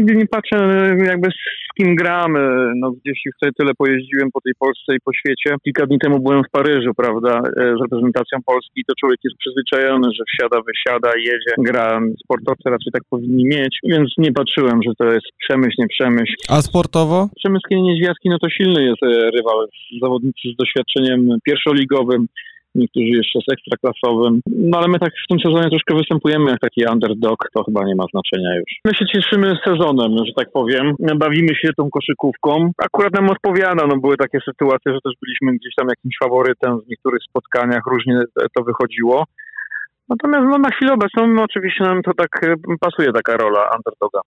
nigdy nie patrzę jakby z kim gramy. No gdzieś już sobie tyle pojeździłem po tej Polsce i po świecie. Kilka dni temu byłem w Paryżu, prawda, z reprezentacją Polski i to człowiek jest przyzwyczajony, że wsiada, wysiada, jedzie, gra. Sportowcy raczej tak powinni mieć, więc nie patrzyłem, że to jest Przemyśl, nie Przemyśl. A sportowo? Przemysł Niedźwiadzki, no to silny jest rywal. Zawodnicy z doświadczeniem pierwszoligowym, niektórzy jeszcze z ekstraklasowym. No ale my tak w tym sezonie troszkę występujemy jak taki underdog, to chyba nie ma znaczenia już. My się cieszymy sezonem, że tak powiem. Bawimy się tą koszykówką. Akurat nam odpowiada, no były takie sytuacje, że też byliśmy gdzieś tam jakimś faworytem w niektórych spotkaniach, różnie to wychodziło. Natomiast no, na chwilę obecną oczywiście nam to tak pasuje taka rola underdoga.